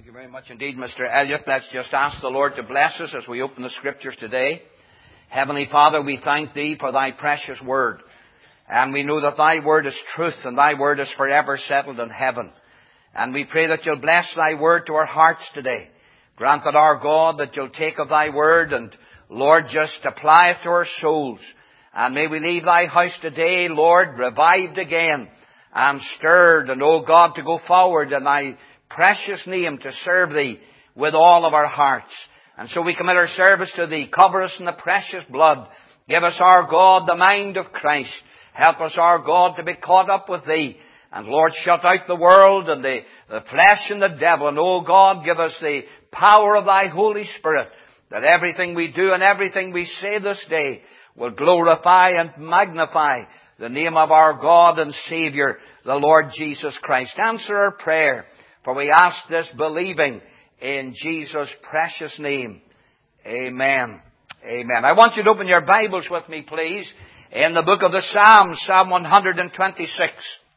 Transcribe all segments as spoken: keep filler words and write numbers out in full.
Thank you very much indeed, Mister Elliott. Let's just ask the Lord to bless us as we open the Scriptures today. Heavenly Father, we thank Thee for Thy precious Word. And we know that Thy Word is truth and Thy Word is forever settled in heaven. And we pray that You'll bless Thy Word to our hearts today. Grant that, our God, that You'll take of Thy Word and, Lord, just apply it to our souls. And may we leave Thy house today, Lord, revived again and stirred, and, oh God, to go forward in Thy precious name to serve Thee with all of our hearts. And so we commit our service to Thee. Cover us in the precious blood. Give us, our God, the mind of Christ. Help us, our God, to be caught up with Thee. And Lord, shut out the world and the, the flesh and the devil. And, oh God, give us the power of Thy Holy Spirit, that everything we do and everything we say this day will glorify and magnify the name of our God and Savior, the Lord Jesus Christ. Answer our prayer, for we ask this believing in Jesus' precious name. Amen. Amen. I want you to open your Bibles with me, please, in the book of the Psalms, Psalm one twenty-six.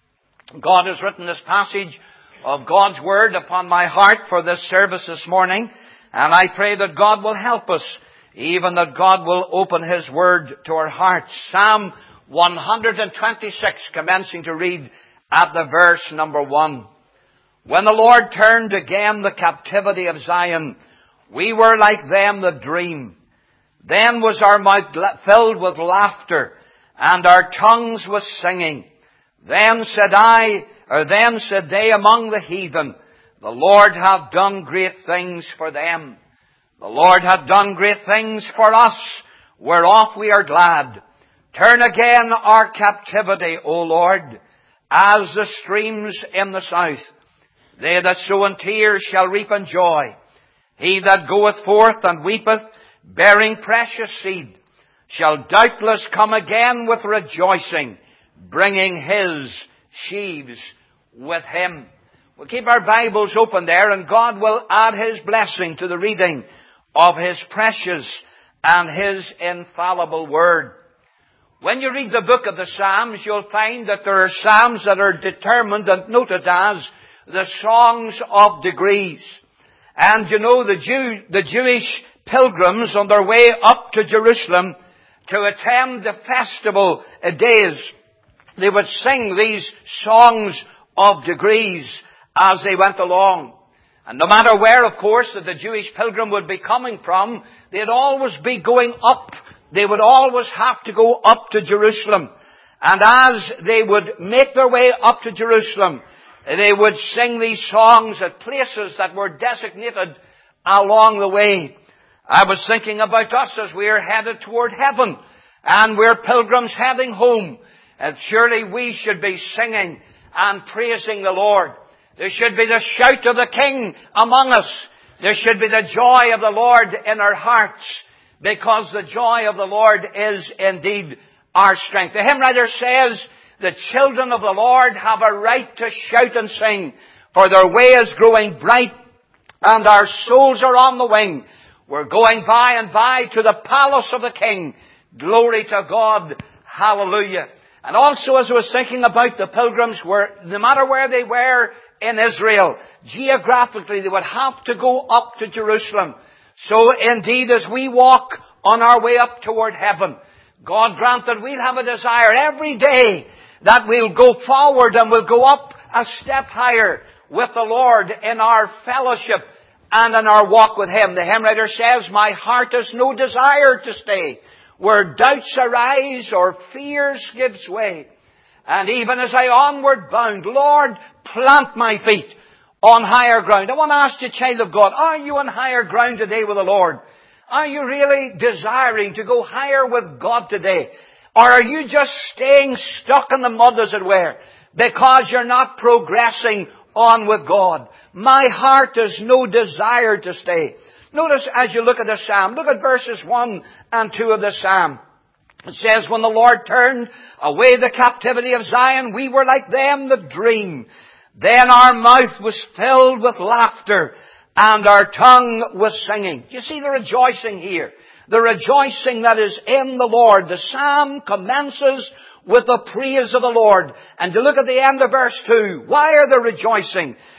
God has written this passage of God's Word upon my heart for this service this morning, and I pray that God will help us, even that God will open His Word to our hearts. Psalm one twenty-six, commencing to read at the verse number one. When the Lord turned again the captivity of Zion, we were like them that dream. Then was our mouth filled with laughter, and our tongues with singing. Then said I, or then said they among the heathen, the Lord hath done great things for them. The Lord hath done great things for us, whereof we are glad. Turn again our captivity, O Lord, as the streams in the south. They that sow in tears shall reap in joy. He that goeth forth and weepeth, bearing precious seed, shall doubtless come again with rejoicing, bringing his sheaves with him. We'll keep our Bibles open there, and God will add His blessing to the reading of His precious and His infallible Word. When you read the book of the Psalms, you'll find that there are Psalms that are determined and noted as the songs of degrees. And you know, the Jew, the Jewish pilgrims on their way up to Jerusalem to attend the festival days, they would sing these songs of degrees as they went along. And no matter where, of course, that the Jewish pilgrim would be coming from, they'd always be going up. They would always have to go up to Jerusalem. And as they would make their way up to Jerusalem, they would sing these songs at places that were designated along the way. I was thinking about us as we are headed toward heaven, and we're pilgrims heading home. And surely we should be singing and praising the Lord. There should be the shout of the King among us. There should be the joy of the Lord in our hearts, because the joy of the Lord is indeed our strength. The hymn writer says, the children of the Lord have a right to shout and sing, for their way is growing bright, and our souls are on the wing. We're going by and by to the palace of the King. Glory to God. Hallelujah. And also, as I was thinking about the pilgrims, were, no matter where they were in Israel, geographically, they would have to go up to Jerusalem. So indeed, as we walk on our way up toward heaven, God grant that we'll have a desire every day that we'll go forward and we'll go up a step higher with the Lord in our fellowship and in our walk with Him. The hymn writer says, my heart has no desire to stay where doubts arise or fears gives way. And even as I onward bound, Lord, plant my feet on higher ground. I want to ask you, child of God, are you on higher ground today with the Lord? Are you really desiring to go higher with God today? Or are you just staying stuck in the mud, as it were, because you're not progressing on with God? My heart has no desire to stay. Notice as you look at the Psalm, look at verses one and two of the Psalm. It says, when the Lord turned away the captivity of Zion, we were like them that dream. Then our mouth was filled with laughter, and our tongue was singing. You see the rejoicing here. The rejoicing that is in the Lord. The Psalm commences with the praise of the Lord. And to look at the end of verse two, why are they rejoicing?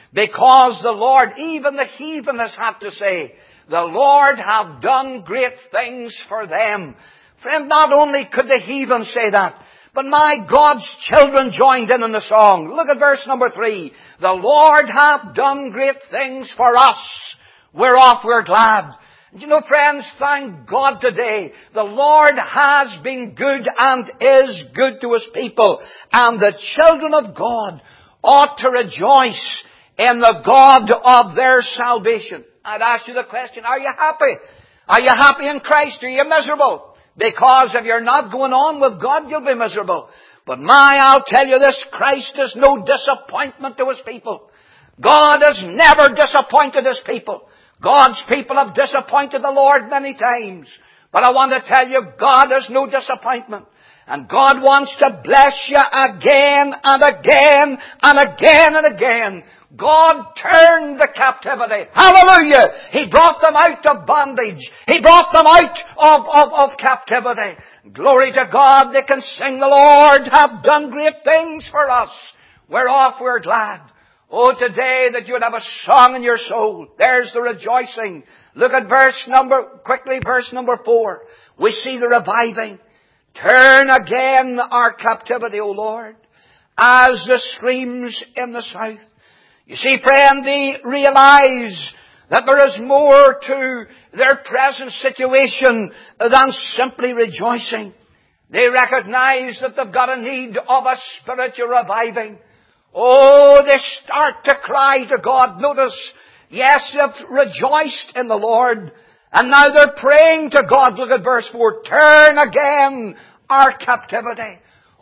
Because the Lord, even the heathen has had to say, the Lord hath done great things for them. Friend, not only could the heathen say that, but my God's children joined in in the song. Look at verse number three. The Lord hath done great things for us, whereof we're glad. You know, friends, thank God today. The Lord has been good and is good to His people. And the children of God ought to rejoice in the God of their salvation. I'd ask you the question, are you happy? Are you happy in Christ? Are you miserable? Because if you're not going on with God, you'll be miserable. But my, I'll tell you this, Christ is no disappointment to His people. God has never disappointed His people. God's people have disappointed the Lord many times. But I want to tell you, God is no disappointment. And God wants to bless you again and again and again and again. God turned the captivity. Hallelujah! He brought them out of bondage. He brought them out of, of, of captivity. Glory to God, they can sing, the Lord hath done great things for us, whereof we're glad. Oh, today that you would have a song in your soul. There's the rejoicing. Look at verse number, quickly, verse number four. We see the reviving. Turn again our captivity, O Lord, as the streams in the south. You see, friend, they realize that there is more to their present situation than simply rejoicing. They recognize that they've got a need of a spiritual reviving. Oh, they start to cry to God. Notice, yes, they've rejoiced in the Lord. And now they're praying to God. Look at verse four. Turn again our captivity.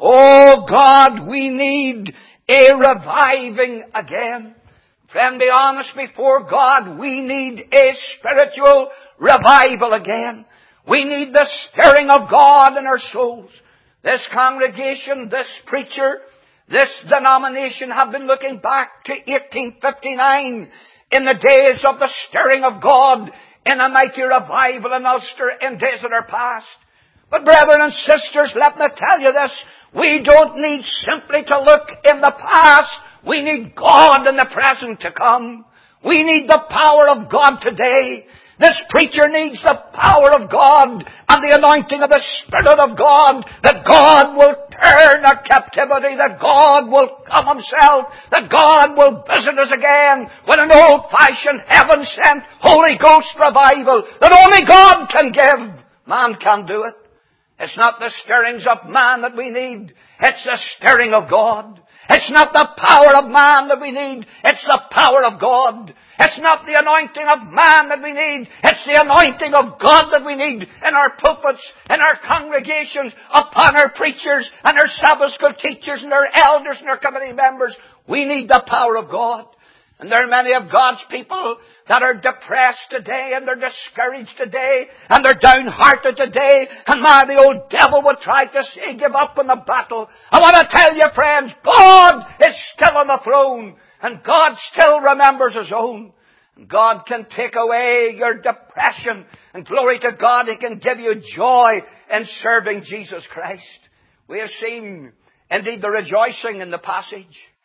Oh God, we need a reviving again. Friend, be honest before God. We need a spiritual revival again. We need the stirring of God in our souls. This congregation, this preacher, this denomination have been looking back to eighteen fifty-nine in the days of the stirring of God in a mighty revival in Ulster in days that are past. But brethren and sisters, let me tell you this. We don't need simply to look in the past. We need God in the present to come. We need the power of God today. This preacher needs the power of God and the anointing of the Spirit of God, that God will turn our captivity, that God will come Himself, that God will visit us again with an old-fashioned, heaven-sent, Holy Ghost revival that only God can give. Man can't do it. It's not the stirrings of man that we need. It's the stirring of God. It's not the power of man that we need. It's the power of God. It's not the anointing of man that we need. It's the anointing of God that we need in our pulpits, in our congregations, upon our preachers and our Sabbath school teachers and our elders and our committee members. We need the power of God. And there are many of God's people that are depressed today, and they're discouraged today, and they're downhearted today, and my, the old devil would try to say, give up on the battle. I want to tell you, friends, God is still on the throne, and God still remembers His own. And God can take away your depression, and glory to God, He can give you joy in serving Jesus Christ. We have seen, indeed, the rejoicing in the passage.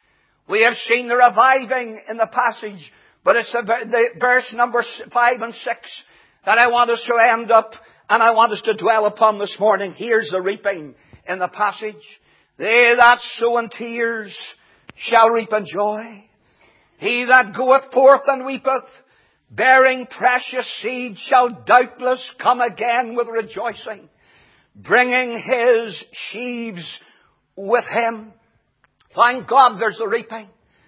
We have seen the reviving in the passage, but it's the, the verse number five and six that I want us to end up and I want us to dwell upon this morning. Here's the reaping in the passage. They that sow in tears shall reap in joy. He that goeth forth and weepeth, bearing precious seed, shall doubtless come again with rejoicing, bringing his sheaves with him. Thank God there's the reaping.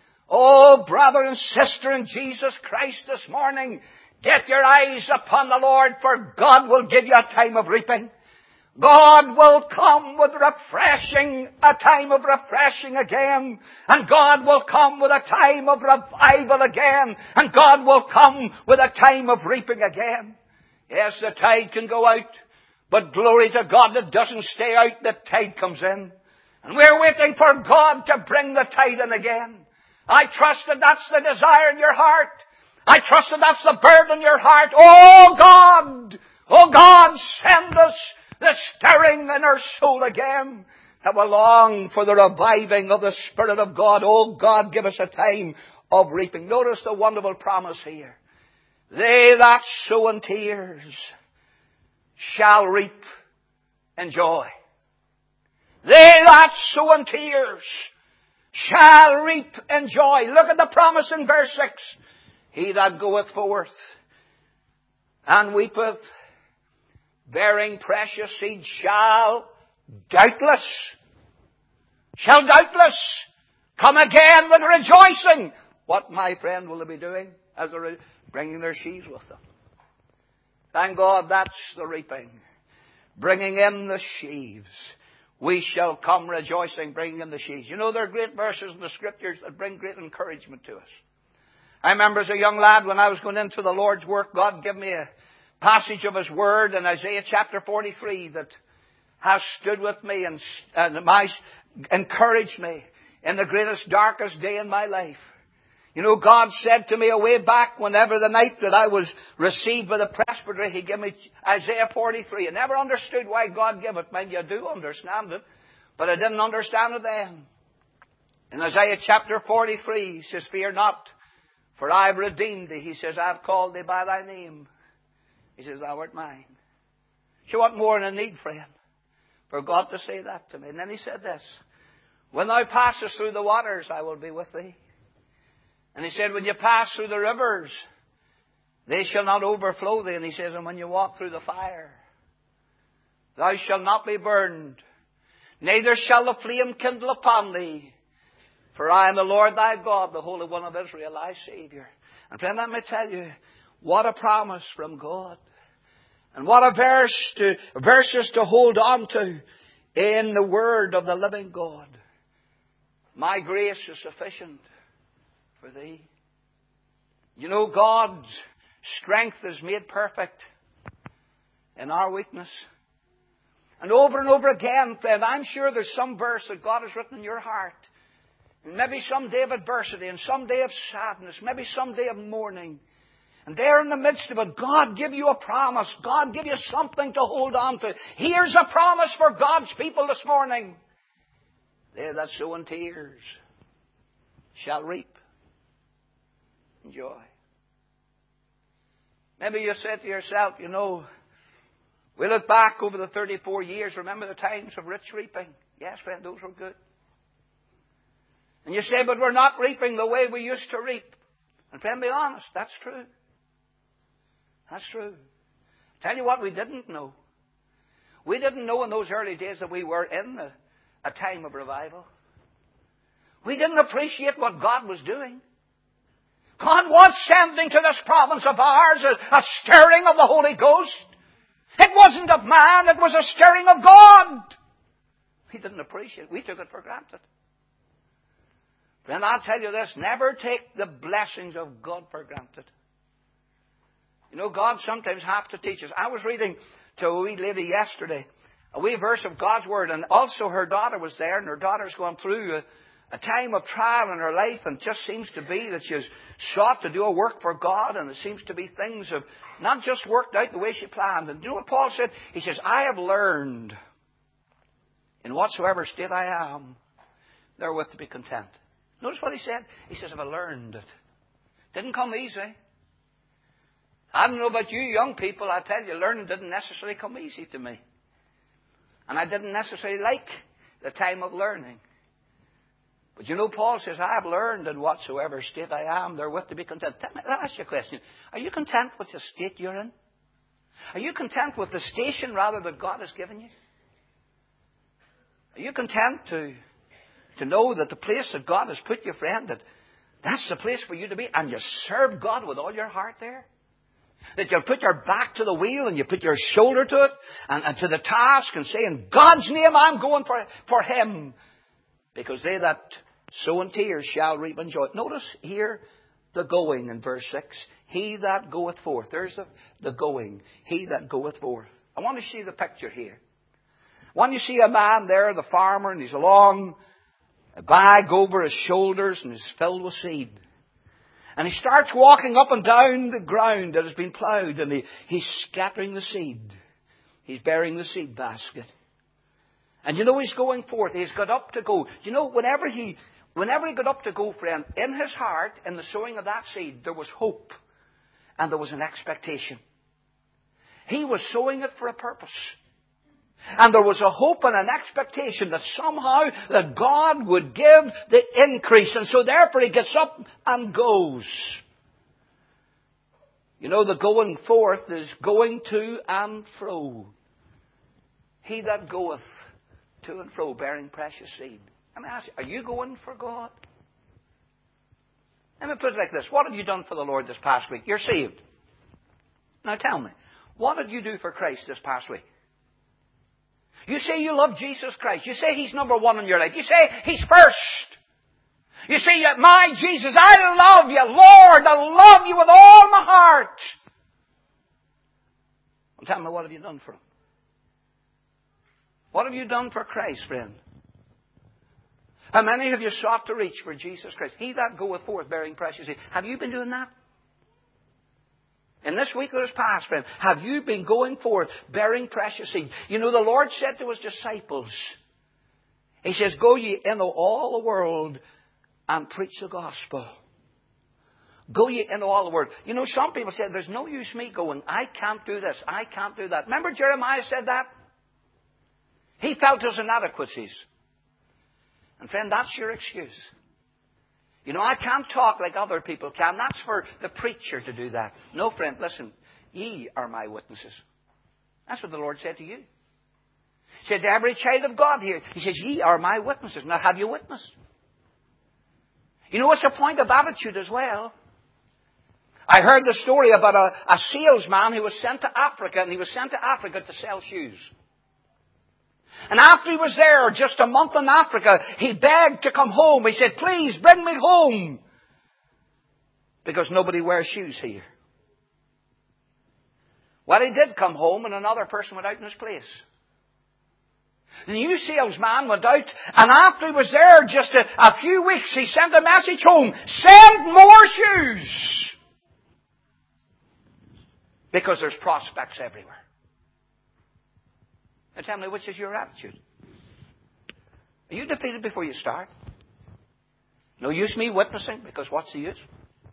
Oh, brother and sister in Jesus Christ this morning, get your eyes upon the Lord, for God will give you a time of reaping. God will come with refreshing, a time of refreshing again. And God will come with a time of revival again. And God will come with a time of reaping again. Yes, the tide can go out, but glory to God, it doesn't stay out, the tide comes in. And we're waiting for God to bring the tide in again. I trust that that's the desire in your heart. I trust that that's the burden in your heart. Oh God! Oh God, send us the stirring in our soul again, that will long for the reviving of the Spirit of God. Oh God, give us a time of reaping. Notice the wonderful promise here. They that sow in tears shall reap in joy. They that sow in tears shall reap in joy. Look at the promise in verse six. He that goeth forth and weepeth, bearing precious seed, shall doubtless, shall doubtless come again with rejoicing. What, my friend, will they be doing? As they're bringing their sheaves with them. Thank God, that's the reaping. Bringing in the sheaves. We shall come rejoicing, bringing in the sheaves. You know, there are great verses in the Scriptures that bring great encouragement to us. I remember as a young lad, when I was going into the Lord's work, God gave me a passage of His Word in Isaiah chapter forty-three that has stood with me and, and my, encouraged me in the greatest, darkest day in my life. You know, God said to me a way back, whenever the night that I was received by the presbytery, He gave me Isaiah forty-three. I never understood why God gave it. Mind you, I do understand it, but I didn't understand it then. In Isaiah chapter forty-three, He says, fear not, for I have redeemed thee. He says, I have called thee by thy name. He says, thou art mine. So what more in a need, friend, for God to say that to me? And then He said this, when thou passest through the waters, I will be with thee. And He said, when you pass through the rivers, they shall not overflow thee. And He says, and when you walk through the fire, thou shalt not be burned, neither shall the flame kindle upon thee. For I am the Lord thy God, the Holy One of Israel, thy Savior. And friend, let me tell you, what a promise from God. And what a verse to, verses to hold on to in the Word of the living God. My grace is sufficient for thee. You know, God's strength is made perfect in our weakness. And over and over again, friend, I'm sure there's some verse that God has written in your heart. And maybe some day of adversity, and some day of sadness, maybe some day of mourning. And there in the midst of it, God give you a promise. God give you something to hold on to. Here's a promise for God's people this morning. They that sow in tears shall reap in joy. Maybe you said to yourself, you know, we look back over the thirty-four years. Remember the times of rich reaping? Yes, friend, those were good. And you say, but we're not reaping the way we used to reap. And friend, be honest, that's true. That's true. Tell you what we didn't know. We didn't know in those early days that we were in a, a time of revival. We didn't appreciate what God was doing. God was sending to this province of ours a, a stirring of the Holy Ghost. It wasn't of man, it was a stirring of God. We didn't appreciate it. We took it for granted. Then I'll tell you this, never take the blessings of God for granted. You know, God sometimes has to teach us. I was reading to a wee lady yesterday, a wee verse of God's Word, and also her daughter was there, and her daughter's going through a, a time of trial in her life, and it just seems to be that she's sought to do a work for God, and it seems to be things have not just worked out the way she planned. And you know what Paul said? He says, I have learned, in whatsoever state I am, therewith to be content. Notice what he said. He says, I've learned it. Didn't come easy. I don't know about you young people, I tell you, learning didn't necessarily come easy to me. And I didn't necessarily like the time of learning. But you know, Paul says, I have learned in whatsoever state I am, therewith to be content. Let me ask you a question. Are you content with the state you're in? Are you content with the station, rather, that God has given you? Are you content to, to know that the place that God has put you, friend, that that's the place for you to be, and you serve God with all your heart there? That you put your back to the wheel and you put your shoulder to it and, and to the task and say, in God's name I'm going for, for Him. Because they that sow in tears shall reap in joy. Notice here the going in verse six. He that goeth forth. There's the, the going. He that goeth forth. I want to see the picture here. When you see a man there, the farmer, and he's a long bag over his shoulders and is filled with seed. And he starts walking up and down the ground that has been ploughed, and he, he's scattering the seed. He's bearing the seed basket. And you know he's going forth. He's got up to go. You know, whenever he Whenever he got up to go, friend, in his heart, in the sowing of that seed, there was hope. And there was an expectation. He was sowing it for a purpose. And there was a hope and an expectation that somehow that God would give the increase. And so therefore he gets up and goes. You know, the going forth is going to and fro. He that goeth to and fro, bearing precious seed. Let me ask you, are you going for God? Let me put it like this. What have you done for the Lord this past week? You're saved. Now tell me, what did you do for Christ this past week? You say you love Jesus Christ. You say He's number one in your life. You say He's first. You say, my Jesus, I love you, Lord. I love you with all my heart. Well, tell me, what have you done for Him? What have you done for Christ, friend? How many have you sought to reach for Jesus Christ? He that goeth forth bearing precious seed. Have you been doing that? In this week that has passed, friend, have you been going forth bearing precious seed? You know, the Lord said to His disciples, He says, go ye into all the world and preach the gospel. Go ye into all the world. You know, some people say, there's no use me going. I can't do this. I can't do that. Remember Jeremiah said that? He felt his inadequacies. And friend, that's your excuse. You know, I can't talk like other people can. That's for the preacher to do that. No, friend, listen. Ye are my witnesses. That's what the Lord said to you. He said to every child of God here, He says, ye are my witnesses. Now, have you witnessed? You know, it's a point of attitude as well. I heard the story about a, a salesman who was sent to Africa, and he was sent to Africa to sell shoes. And after he was there just a month in Africa, he begged to come home. He said, please bring me home. Because nobody wears shoes here. Well, he did come home, and another person went out in his place. The new salesman went out, and after he was there just a, a few weeks, he sent a message home, send more shoes. Because there's prospects everywhere. Now tell me, which is your attitude? Are you defeated before you start? No use me witnessing, because what's the use?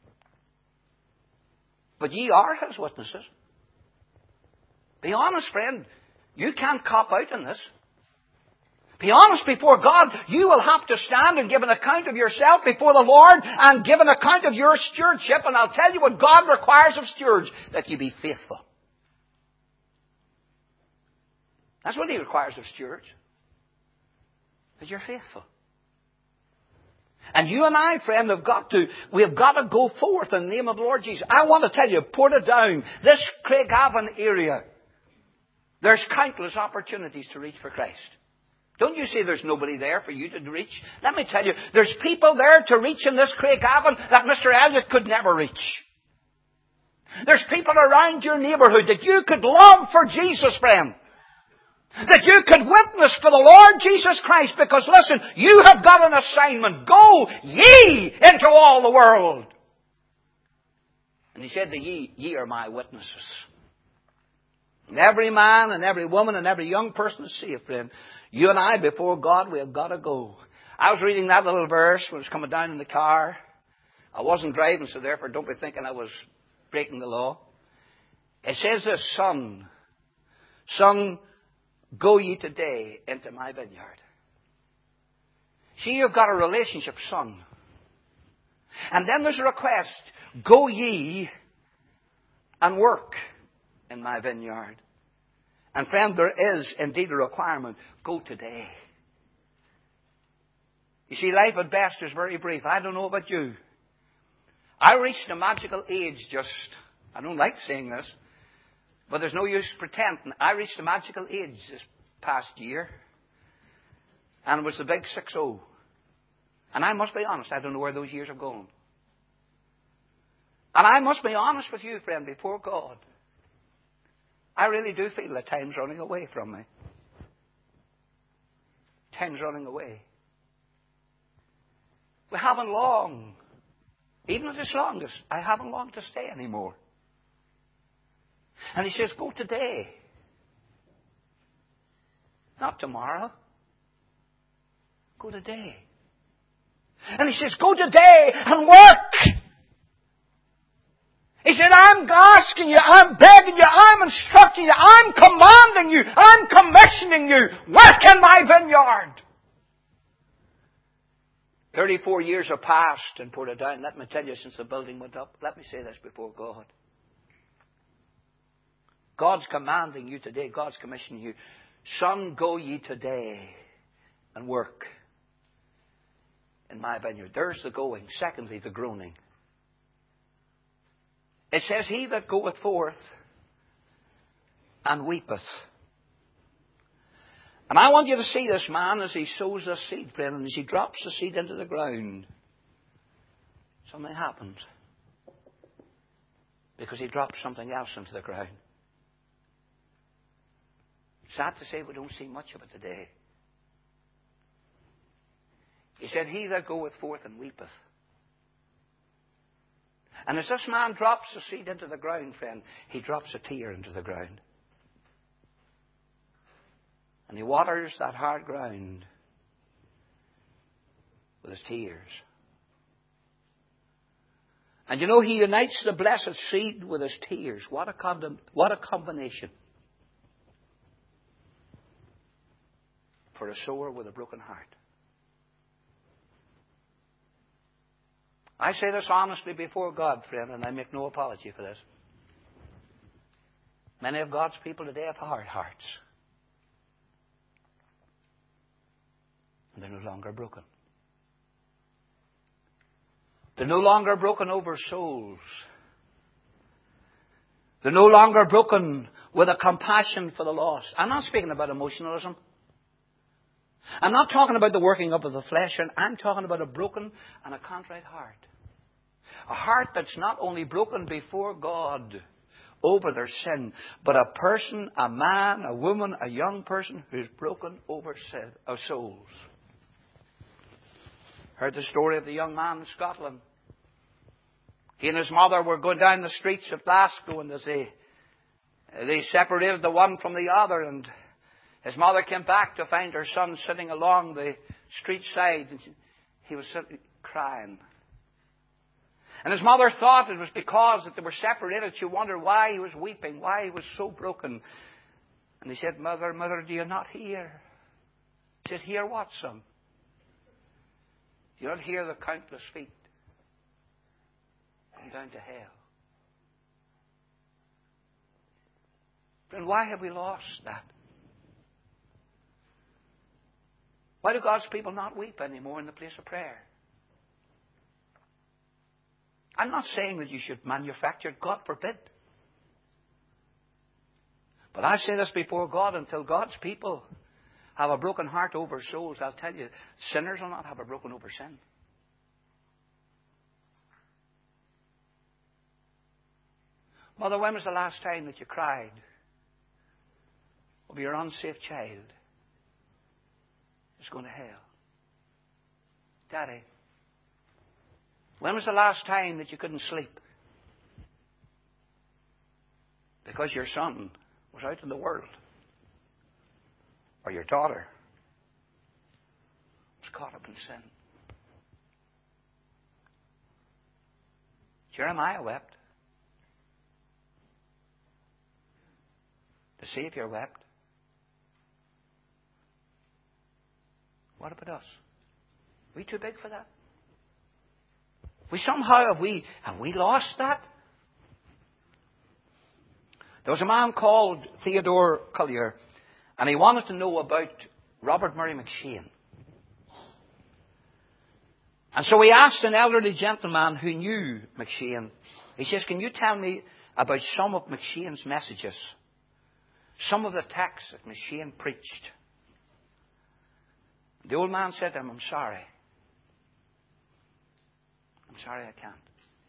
But ye are His witnesses. Be honest, friend. You can't cop out in this. Be honest before God. You will have to stand and give an account of yourself before the Lord and give an account of your stewardship. And I'll tell you what God requires of stewards, that you be faithful. That's what He requires of stewards. That you're faithful. And you and I, friend, have got to, we have got to go forth in the name of the Lord Jesus. I want to tell you, Portadown, this Craigavon area, there's countless opportunities to reach for Christ. Don't you say there's nobody there for you to reach? Let me tell you, there's people there to reach in this Craigavon that Mister Elliot could never reach. There's people around your neighbourhood that you could love for Jesus, friend. That you could witness for the Lord Jesus Christ, because listen, you have got an assignment. Go ye into all the world. And He said to ye, ye are my witnesses. And every man and every woman and every young person is saved, friend. You and I, before God, we have got to go. I was reading that little verse when I was coming down in the car. I wasn't driving, so therefore don't be thinking I was breaking the law. It says this, Son, Son, go ye today into my vineyard. See, you've got a relationship, son. And then there's a request. Go ye and work in my vineyard. And friend, there is indeed a requirement. Go today. You see, life at best is very brief. I don't know about you. I reached a magical age just, I don't like saying this, but there's no use pretending. I reached a magical age this past year. And it was the big six oh. And I must be honest, I don't know where those years have gone. And I must be honest with you, friend, before God. I really do feel that time's running away from me. Time's running away. We haven't long, even at its longest, I haven't long to stay anymore. And He says, go today. Not tomorrow. Go today. And he says, go today and work. He said, I'm asking you, I'm begging you, I'm instructing you, I'm commanding you, I'm commissioning you. Work in my vineyard. Thirty-four years have passed in Portadown. Let me tell you, since the building went up. Let me say this before God. God's commanding you today. God's commissioning you. Son, go ye today and work in my vineyard. There's the going. Secondly, the groaning. It says, he that goeth forth and weepeth. And I want you to see this man as he sows the seed, friend, and as he drops the seed into the ground. Something happens. Because he drops something else into the ground. Sad to say we don't see much of it today. He said, he that goeth forth and weepeth. And as this man drops the seed into the ground, friend, he drops a tear into the ground. And he waters that hard ground with his tears. And you know, he unites the blessed seed with his tears. What a, condom- what a combination. For a sower with a broken heart. I say this honestly before God, friend, and I make no apology for this. Many of God's people today have hard hearts. And they're no longer broken. They're no longer broken over souls. They're no longer broken with a compassion for the lost. I'm not speaking about emotionalism. I'm not talking about the working up of the flesh. And I'm talking about a broken and a contrite heart. A heart that's not only broken before God over their sin, but a person, a man, a woman, a young person who's broken over sin, of souls. Heard the story of the young man in Scotland. He and his mother were going down the streets of Glasgow, and as they, they separated the one from the other, and his mother came back to find her son sitting along the street side, and he was sitting crying. And his mother thought it was because that they were separated. She wondered why he was weeping, why he was so broken. And he said, Mother, Mother, do you not hear? She said, hear what, son? Do you not hear the countless feet going down to hell? Friend, why have we lost that? Why do God's people not weep anymore in the place of prayer? I'm not saying that you should manufacture it. God forbid. But I say this before God, until God's people have a broken heart over souls, I'll tell you, sinners will not have a broken over sin. Mother, when was the last time that you cried over your unsafe child who's going to hell? Daddy, when was the last time that you couldn't sleep because your son was out in the world? Or your daughter was caught up in sin? Jeremiah wept. The Savior wept. What about us? Are we too big for that? We somehow have we have we lost that? There was a man called Theodore Collier, and he wanted to know about Robert Murray McCheyne. And so he asked an elderly gentleman who knew McCheyne. He says, can you tell me about some of McCheyne's messages? Some of the texts that McCheyne preached. The old man said to him, I'm sorry. I'm sorry I can't.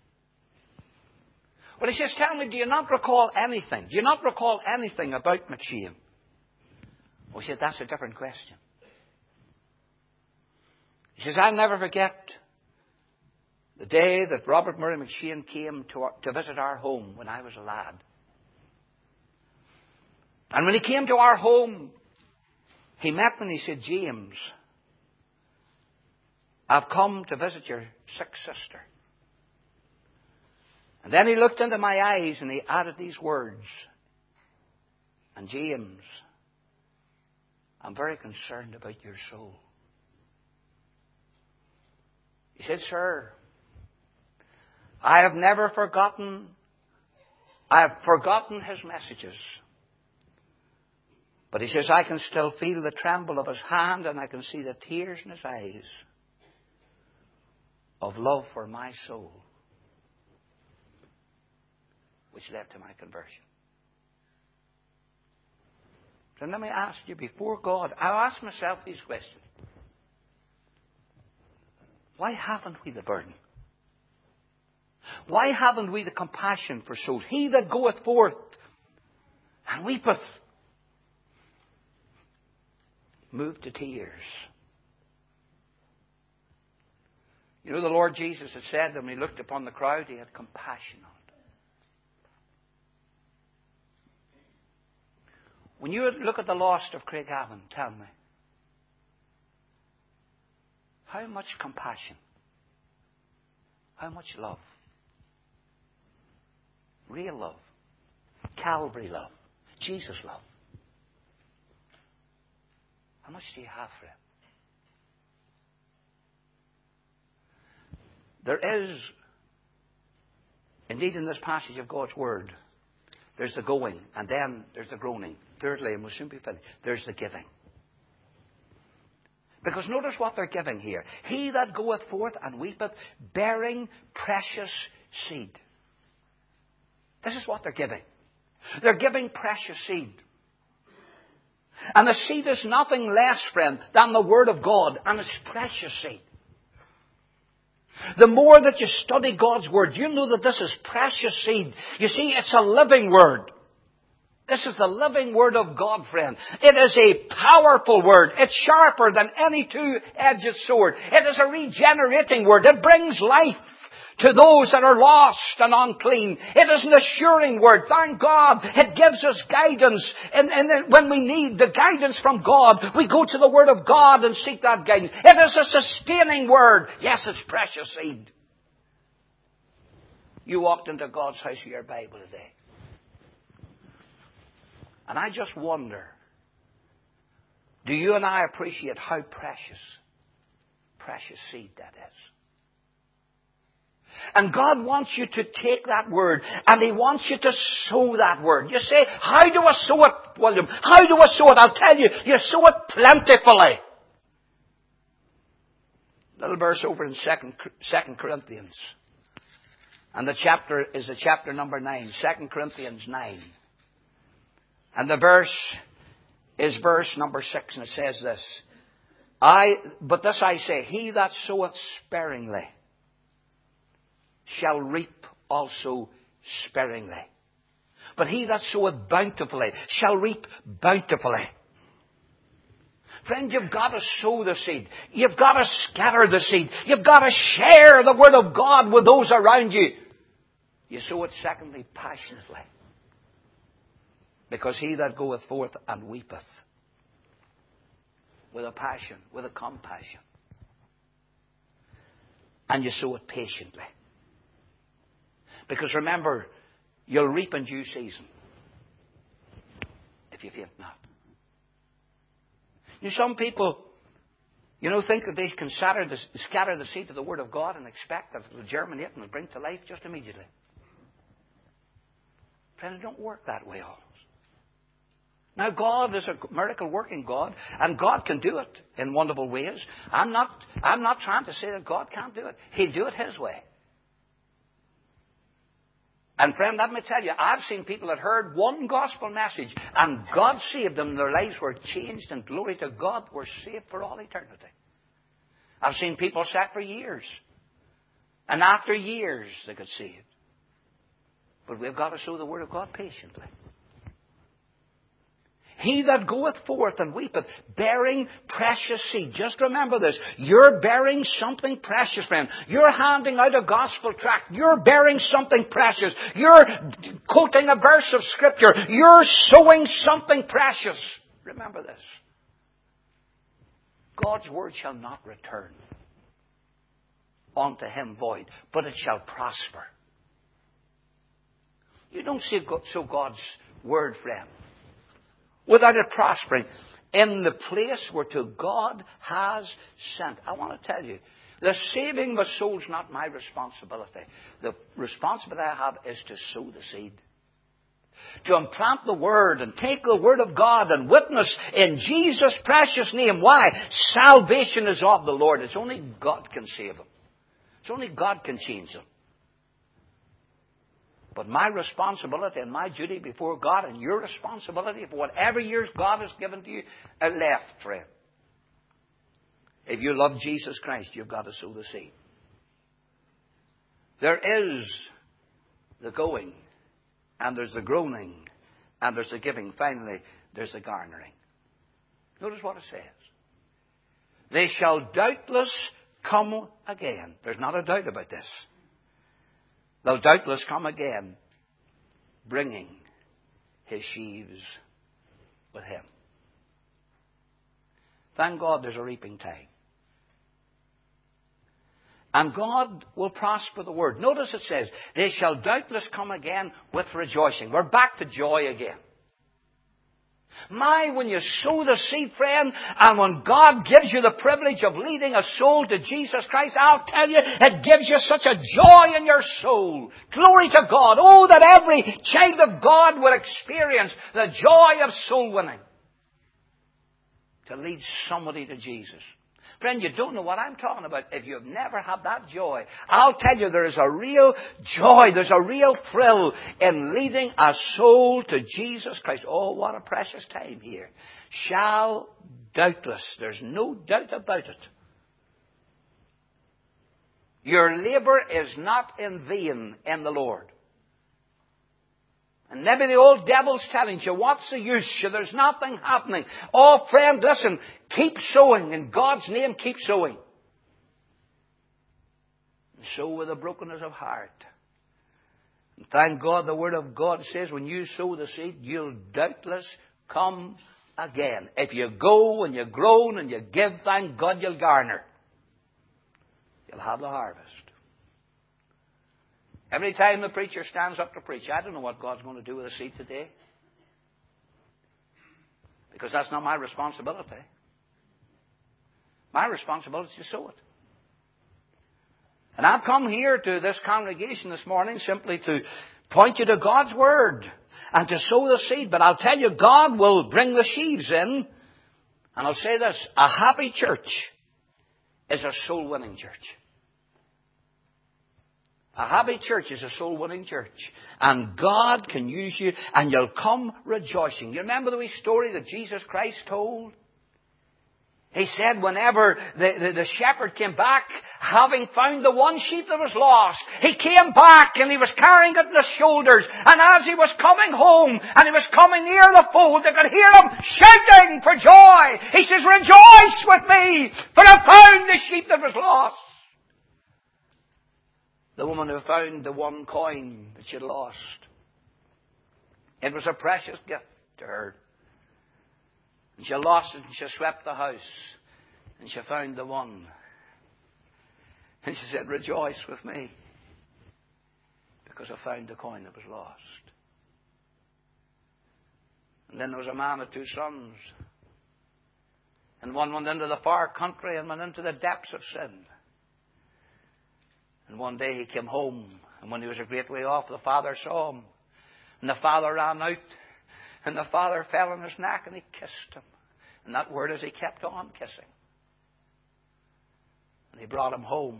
Well, he says, tell me, do you not recall anything? Do you not recall anything about McCheyne? Well, he said, that's a different question. He says, I'll never forget the day that Robert Murray McCheyne came to, our, to visit our home when I was a lad. And when he came to our home, he met me and he said, James, I've come to visit your sick sister. And then he looked into my eyes and he added these words. And James, I'm very concerned about your soul. He said, sir, I have never forgotten, I have forgotten his messages. But he says, I can still feel the tremble of his hand and I can see the tears in his eyes of love for my soul, which led to my conversion. So let me ask you, before God, I'll ask myself these questions. Why haven't we the burden? Why haven't we the compassion for souls? He that goeth forth and weepeth, moved to tears. You know, the Lord Jesus had said that when he looked upon the crowd, he had compassion on it. When you look at the lost of Craigavon, tell me, how much compassion, how much love, real love, Calvary love, Jesus love, how much do you have for him? There is, indeed in this passage of God's Word, there's the going, and then there's the groaning. Thirdly, and we'll soon be finished, there's the giving. Because notice what they're giving here. He that goeth forth and weepeth, bearing precious seed. This is what they're giving. They're giving precious seed. And the seed is nothing less, friend, than the Word of God, and it's precious seed. The more that you study God's Word, you know that this is precious seed. You see, it's a living Word. This is the living Word of God, friend. It is a powerful Word. It's sharper than any two-edged sword. It is a regenerating Word. It brings life to those that are lost and unclean. It is an assuring Word. Thank God. It gives us guidance. And, and when we need the guidance from God, we go to the Word of God and seek that guidance. It is a sustaining Word. Yes, it's precious seed. You walked into God's house with your Bible today. And I just wonder, do you and I appreciate how precious, precious seed that is? And God wants you to take that Word and He wants you to sow that Word. You say, how do I sow it, William? How do I sow it? I'll tell you, you sow it plentifully. Little verse over in Second Corinthians. And the chapter is the chapter number nine, Second Corinthians nine. And the verse is verse number six, and it says this. I, but this I say, he that soweth sparingly shall reap also sparingly. But he that soweth bountifully shall reap bountifully. Friend, you've got to sow the seed. You've got to scatter the seed. You've got to share the Word of God with those around you. You sow it, secondly, passionately. Because he that goeth forth and weepeth, with a passion, with a compassion, and you sow it patiently. Because remember, you'll reap in due season, if you faint not. You know, some people, you know, think that they can scatter the, scatter the seed of the Word of God and expect that it will germinate and will bring to life just immediately. Friend, it don't work that way always. Now, God is a miracle-working God, and God can do it in wonderful ways. I'm not, I'm not trying to say that God can't do it. He'll do it His way. And friend, let me tell you, I've seen people that heard one gospel message, and God saved them, and their lives were changed, and glory to God, were saved for all eternity. I've seen people sat for years, and after years they could see it. But we've got to sow the Word of God patiently. He that goeth forth and weepeth, bearing precious seed. Just remember this. You're bearing something precious, friend. You're handing out a gospel tract. You're bearing something precious. You're quoting a verse of Scripture. You're sowing something precious. Remember this. God's Word shall not return unto him void, but it shall prosper. You don't see so God's word, friend, without it prospering in the place whereto God has sent. I want to tell you, the saving of a soul is not my responsibility. The responsibility I have is to sow the seed. To implant the Word and take the Word of God and witness in Jesus' precious name. Why? Salvation is of the Lord. It's only God can save him. It's only God can change him. But my responsibility and my duty before God and your responsibility for whatever years God has given to you are left, friend. If you love Jesus Christ, you've got to sow the seed. There is the going, and there's the groaning, and there's the giving. Finally, there's the garnering. Notice what it says. They shall doubtless come again. There's not a doubt about this. They'll doubtless come again, bringing his sheaves with him. Thank God there's a reaping time. And God will prosper the word. Notice it says, they shall doubtless come again with rejoicing. We're back to joy again. My, when you sow the seed, friend, and when God gives you the privilege of leading a soul to Jesus Christ, I'll tell you, it gives you such a joy in your soul. Glory to God. Oh, that every child of God will experience the joy of soul winning. To lead somebody to Jesus. Friend, you don't know what I'm talking about if you've never had that joy. I'll tell you, there is a real joy, there's a real thrill in leading a soul to Jesus Christ. Oh, what a precious time here. Shall doubtless, there's no doubt about it. Your labour is not in vain in the Lord. And maybe the old devil's telling you, what's the use? There's nothing happening. Oh, friend, listen, keep sowing. In God's name, keep sowing. And sow with a brokenness of heart. And thank God the Word of God says when you sow the seed, you'll doubtless come again. If you go and you groan and you give, thank God you'll garner. You'll have the harvest. Every time the preacher stands up to preach, I don't know what God's going to do with the seed today. Because that's not my responsibility. My responsibility is to sow it. And I've come here to this congregation this morning simply to point you to God's Word and to sow the seed. But I'll tell you, God will bring the sheaves in. And I'll say this, a happy church is a soul-winning church. A happy church is a soul-winning church. And God can use you and you'll come rejoicing. You remember the wee story that Jesus Christ told? He said whenever the, the, the shepherd came back, having found the one sheep that was lost, he came back and he was carrying it on his shoulders. And as he was coming home and he was coming near the fold, they could hear him shouting for joy. He says, rejoice with me, for I found the sheep that was lost. The woman who found the one coin that she'd lost. It was a precious gift to her. And she lost it and she swept the house. And she found the one. And she said, rejoice with me. Because I found the coin that was lost. And then there was a man with two sons. And one went into the far country and went into the depths of sin. And one day he came home, and when he was a great way off, the father saw him. And the father ran out, and the father fell on his neck, and he kissed him. And that word is he kept on kissing. And he brought him home.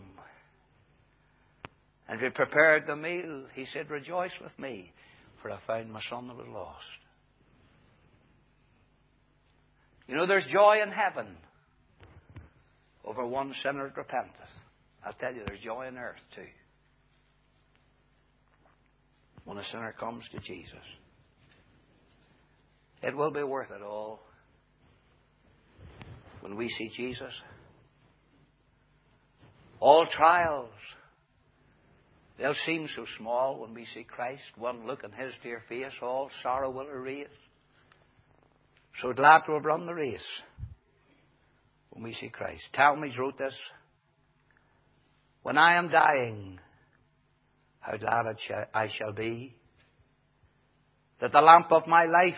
And he prepared the meal. He said, rejoice with me, for I found my son that was lost. You know, there's joy in heaven over one sinner that repenteth. I'll tell you, there's joy on earth too. When a sinner comes to Jesus. It will be worth it all. When we see Jesus. All trials. They'll seem so small when we see Christ. One look in His dear face, all sorrow will erase. So glad to have run the race. When we see Christ. Talmage wrote this. When I am dying, how glad I shall be that the lamp of my life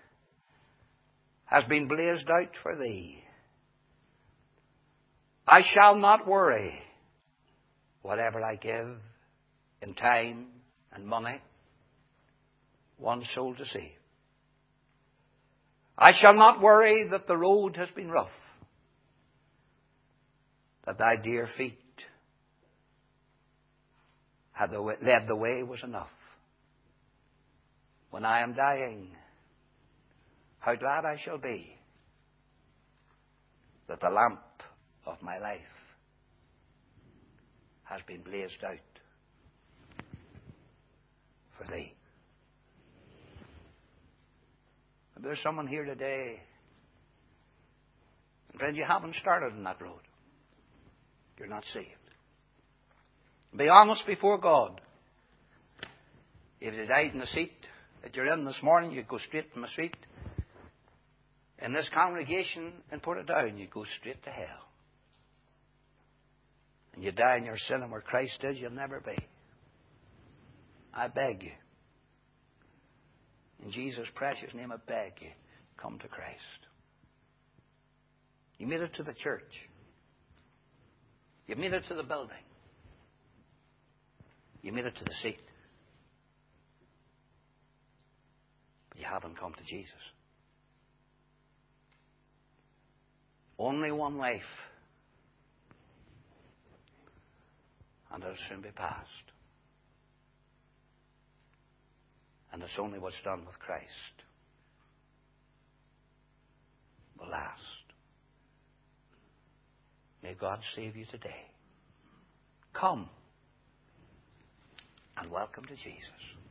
has been blazed out for Thee. I shall not worry whatever I give in time and money, one soul to save. I shall not worry that the road has been rough, that Thy dear feet had the way, led the way was enough. When I am dying, how glad I shall be that the lamp of my life has been blazed out for Thee. If there's someone here today, and friend, you haven't started on that road, you're not saved. Be honest before God. If you died in the seat that you're in this morning, you'd go straight from the seat in this congregation and put it down. You'd go straight to hell. And you die in your sin, and where Christ is, you'll never be. I beg you, in Jesus' precious name, I beg you, come to Christ. You made it to the church. You made it to the building. You made it to the seat. But you haven't come to Jesus. Only one life. And it'll soon be past. And it's only what's done with Christ will last. May God save you today. Come and welcome to Jesus.